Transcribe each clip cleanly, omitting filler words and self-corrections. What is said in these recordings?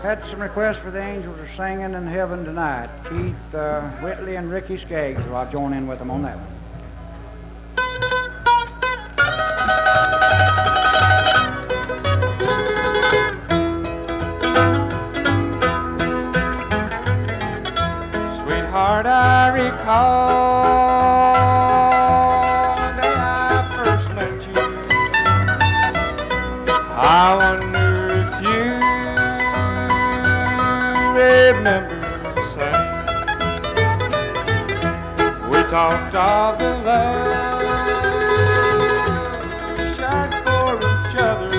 Had some requests for the angels are singing in heaven tonight. Keith Whitley and Ricky Skaggs. So I'll join in with them on that one. Sweetheart, I recall the day I first met you. I wonder if you remember the same. We talked of the love we shared for each other,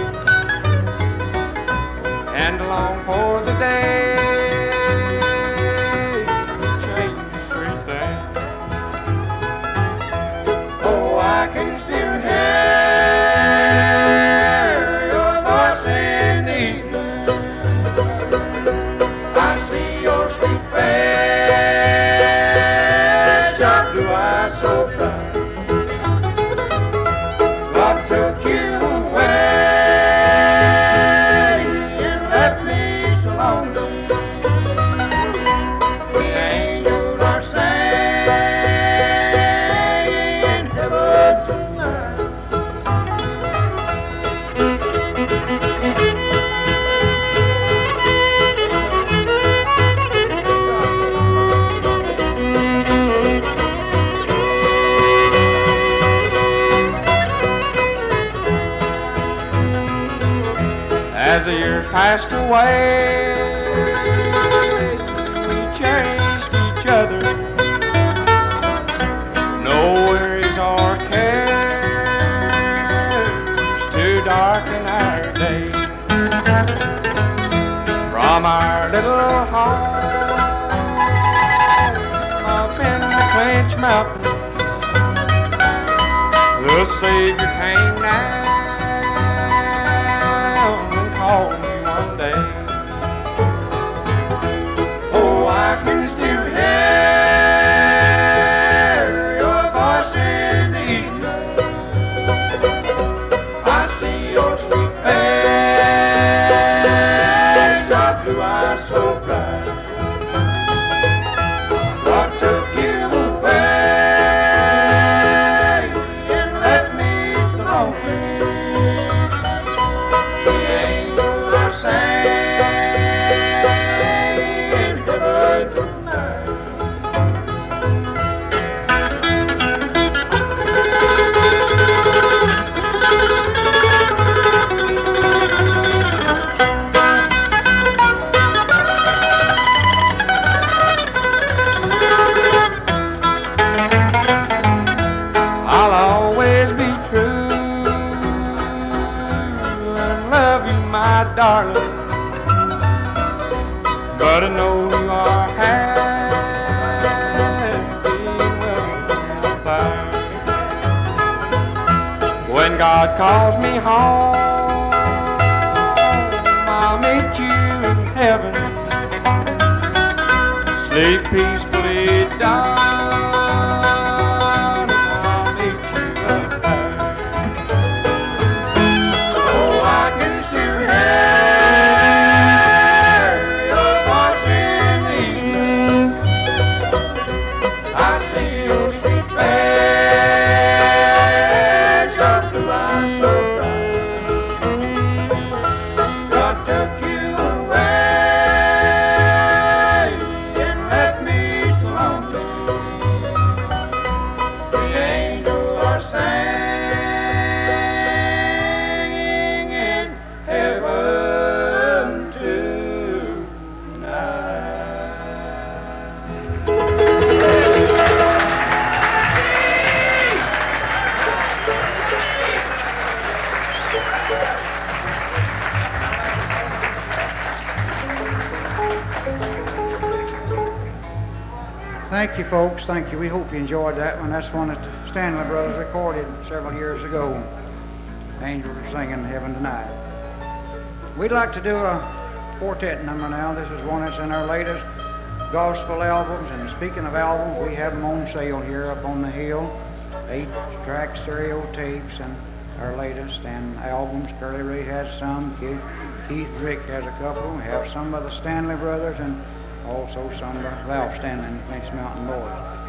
and long for the day we changed sweet things. Oh, I can still hear your voice in the evening. I see your sweet face, your blue eyes so bright. Love took you away and left me so lonely. The angels are singing in heaven tonight. As the years passed away, we cherished each other. No worries or cares to darken our day. From our little home up in the Clinch Mountains, the Savior came down and called me one day. Oh, I can still hear your voice in the evening. I see your sweet face, your blue eyes so bright. What took you away and left me so lonely? The angels are singing in heaven tonight. I'll always be true and love you, my darling. But I know you are happy when I'm there. When God calls me home, I'll meet you in heaven. Sleep peacefully, darling, I'll meet you up there. Oh, I can still hear your voice in the evening. I see your sweet face, your blue eyes so bright. God took you away and left me so lonely. The angels are singing in heaven Thank you, folks. Thank you. We hope you enjoyed that one. That's one that Stanley Brothers recorded several years ago. Angels are singing Heaven Tonight. We'd like to do a quartet number now. This is one that's in our latest gospel albums. And speaking of albums, we have them on sale here up on the hill. 8-track stereo tapes and our latest and albums. Curly Ray has some. Keith Keith Drick has a couple. We have some of the Stanley brothers and also some of the Ralph Stanley and the Finch Mountain Boys.